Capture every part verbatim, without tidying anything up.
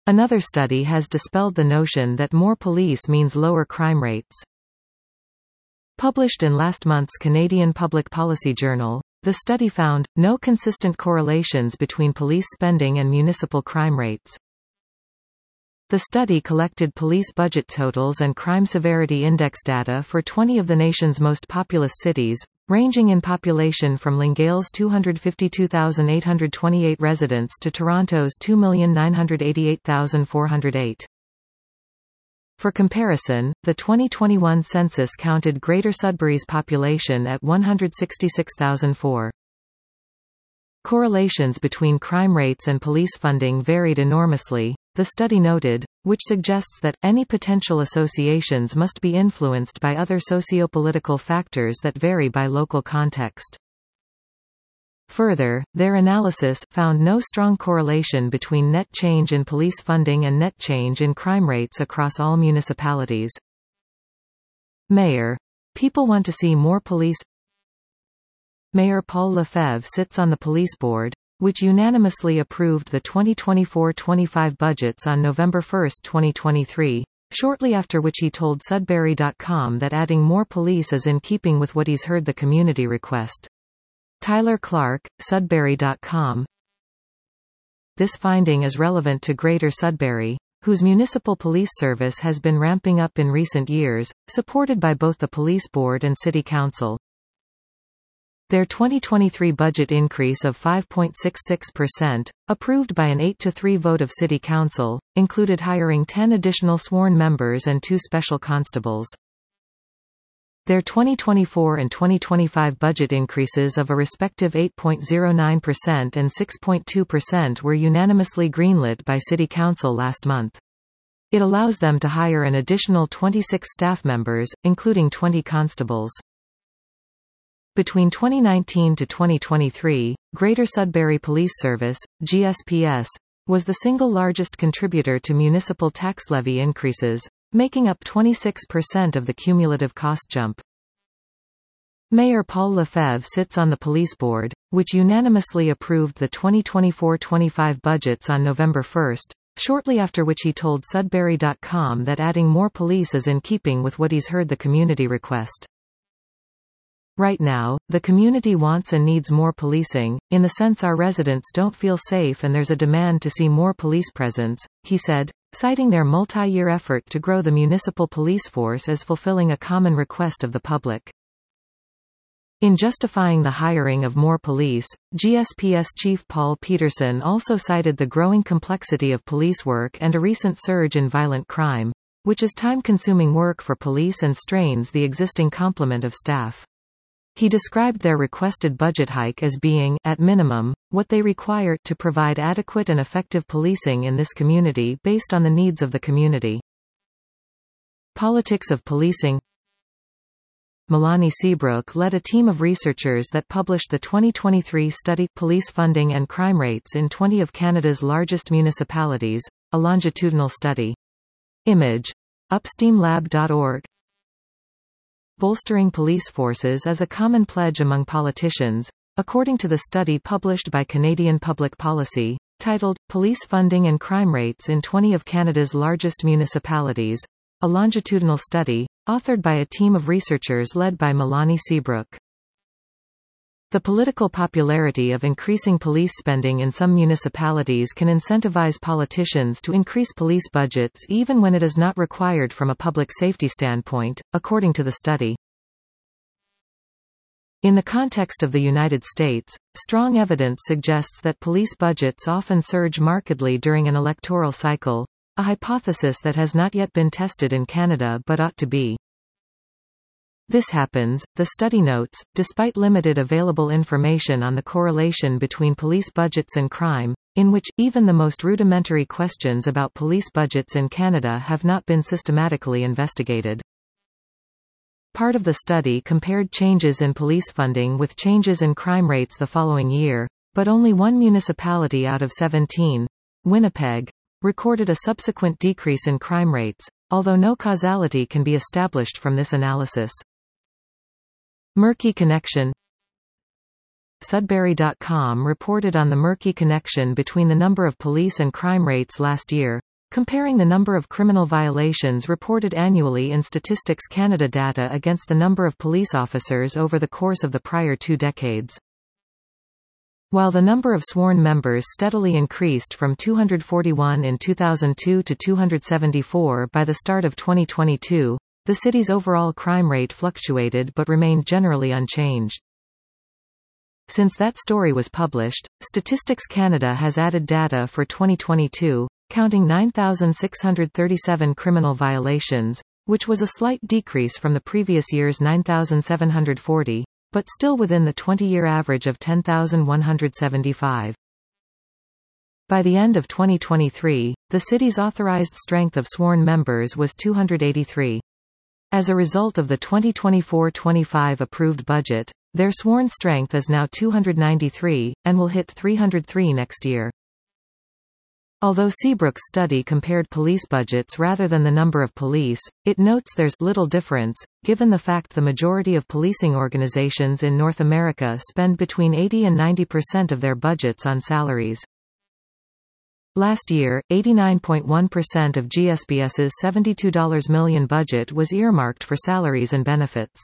Another study has dispelled the notion that more police means lower crime rates. Published in last month's Canadian Public Policy Journal, the study found no consistent correlations between police spending and municipal crime rates. The study collected police budget totals and crime severity index data for twenty of the nation's most populous cities, ranging in population from Longueuil's two hundred fifty-two thousand eight hundred twenty-eight residents to Toronto's two million nine hundred eighty-eight thousand four hundred eight. For comparison, the twenty twenty-one census counted Greater Sudbury's population at one hundred sixty-six thousand four. Correlations between crime rates and police funding varied enormously, the study noted, which suggests that any potential associations must be influenced by other socio-political factors that vary by local context. Further, their analysis found no strong correlation between net change in police funding and net change in crime rates across all municipalities. Mayor. People want to see more police. Mayor Paul Lefebvre sits on the police board, which unanimously approved the twenty twenty-four twenty-five budgets on November first twenty twenty-three, shortly after which he told Sudbury dot com that adding more police is in keeping with what he's heard the community request. Tyler Clark, Sudbury dot com. This finding is relevant to Greater Sudbury, whose municipal police service has been ramping up in recent years, supported by both the police board and city council. Their twenty twenty-three budget increase of five point six six percent, approved by an eight to three vote of City Council, included hiring ten additional sworn members and two special constables. Their twenty twenty-four and twenty twenty-five budget increases of a respective eight point zero nine percent and six point two percent were unanimously greenlit by City Council last month. It allows them to hire an additional twenty-six staff members, including twenty constables. Between twenty nineteen to twenty twenty-three, Greater Sudbury Police Service, G S P S, was the single largest contributor to municipal tax levy increases, making up twenty-six percent of the cumulative cost jump. Mayor Paul Lefebvre sits on the police board, which unanimously approved the twenty twenty-four twenty-five budgets on November first, shortly after which he told Sudbury dot com that adding more police is in keeping with what he's heard the community request. Right now, the community wants and needs more policing, in the sense our residents don't feel safe and there's a demand to see more police presence, he said, citing their multi-year effort to grow the municipal police force as fulfilling a common request of the public. In justifying the hiring of more police, G S P S Chief Paul Peterson also cited the growing complexity of police work and a recent surge in violent crime, which is time-consuming work for police and strains the existing complement of staff. He described their requested budget hike as being, at minimum, what they require to provide adequate and effective policing in this community based on the needs of the community. Politics of policing. Melanie Seabrook led a team of researchers that published the twenty twenty-three study Police Funding and Crime Rates in twenty of Canada's largest municipalities, a longitudinal study. Image. upsteam lab dot org. Bolstering police forces is a common pledge among politicians, according to the study published by Canadian Public Policy, titled, Police Funding and Crime Rates in twenty of Canada's Largest Municipalities, a longitudinal study, authored by a team of researchers led by Melanie Seabrook. The political popularity of increasing police spending in some municipalities can incentivize politicians to increase police budgets even when it is not required from a public safety standpoint, according to the study. In the context of the United States, strong evidence suggests that police budgets often surge markedly during an electoral cycle, a hypothesis that has not yet been tested in Canada but ought to be. This happens, the study notes, despite limited available information on the correlation between police budgets and crime, in which, even the most rudimentary questions about police budgets in Canada have not been systematically investigated. Part of the study compared changes in police funding with changes in crime rates the following year, but only one municipality out of seventeen, Winnipeg, recorded a subsequent decrease in crime rates, although no causality can be established from this analysis. Murky connection. Sudbury dot com reported on the murky connection between the number of police and crime rates last year, comparing the number of criminal violations reported annually in Statistics Canada data against the number of police officers over the course of the prior two decades. While the number of sworn members steadily increased from two hundred forty-one in two thousand two to two hundred seventy-four by the start of twenty twenty-two, the city's overall crime rate fluctuated but remained generally unchanged. Since that story was published, Statistics Canada has added data for twenty twenty-two, counting nine thousand six hundred thirty-seven criminal violations, which was a slight decrease from the previous year's nine thousand seven hundred forty, but still within the twenty-year average of ten thousand one hundred seventy-five. By the end of twenty twenty-three, the city's authorized strength of sworn members was two hundred eighty-three. As a result of the twenty twenty-four twenty-five approved budget, their sworn strength is now two hundred ninety-three, and will hit three hundred three next year. Although Seabrook's study compared police budgets rather than the number of police, it notes there's little difference, given the fact the majority of policing organizations in North America spend between eighty and ninety percent of their budgets on salaries. Last year, eighty-nine point one percent of GSPS's seventy-two million dollars budget was earmarked for salaries and benefits.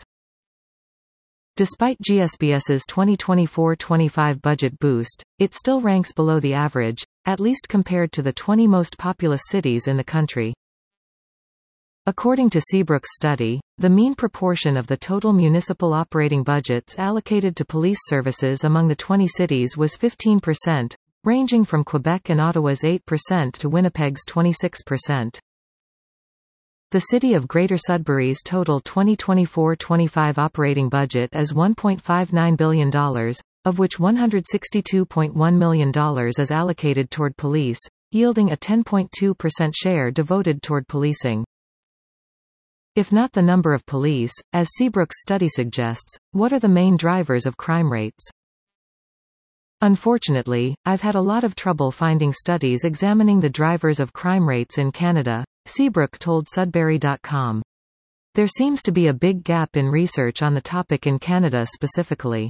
Despite GSPS's twenty twenty-four twenty-five budget boost, it still ranks below the average, at least compared to the twenty most populous cities in the country. According to Seabrook's study, the mean proportion of the total municipal operating budgets allocated to police services among the twenty cities was fifteen percent, ranging from Quebec and Ottawa's eight percent to Winnipeg's twenty-six percent. The City of Greater Sudbury's total twenty twenty-four twenty-five operating budget is one point five nine billion dollars, of which one hundred sixty-two point one million dollars is allocated toward police, yielding a ten point two percent share devoted toward policing. If not the number of police, as Seabrook's study suggests, what are the main drivers of crime rates? Unfortunately, I've had a lot of trouble finding studies examining the drivers of crime rates in Canada, Seabrook told Sudbury dot com. There seems to be a big gap in research on the topic in Canada specifically.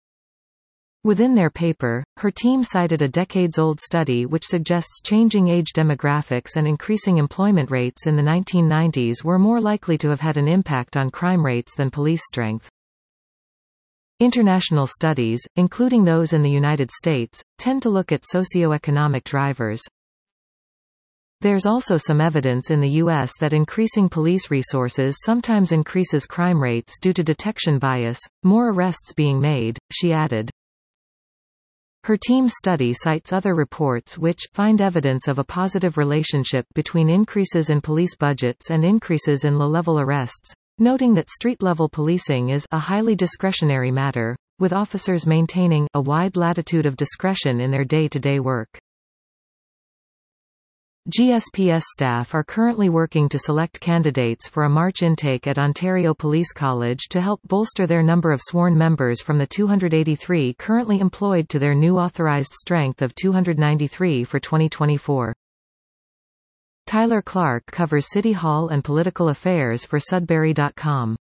Within their paper, her team cited a decades-old study which suggests changing age demographics and increasing employment rates in the nineteen nineties were more likely to have had an impact on crime rates than police strength. International studies, including those in the United States, tend to look at socioeconomic drivers. There's also some evidence in the U S that increasing police resources sometimes increases crime rates due to detection bias, more arrests being made, she added. Her team's study cites other reports which find evidence of a positive relationship between increases in police budgets and increases in low-level arrests, noting that street-level policing is a highly discretionary matter, with officers maintaining a wide latitude of discretion in their day-to-day work. G S P S staff are currently working to select candidates for a March intake at Ontario Police College to help bolster their number of sworn members from the two hundred eighty-three currently employed to their new authorized strength of two hundred ninety-three for twenty twenty-four. Tyler Clark covers City Hall and political affairs for Sudbury dot com.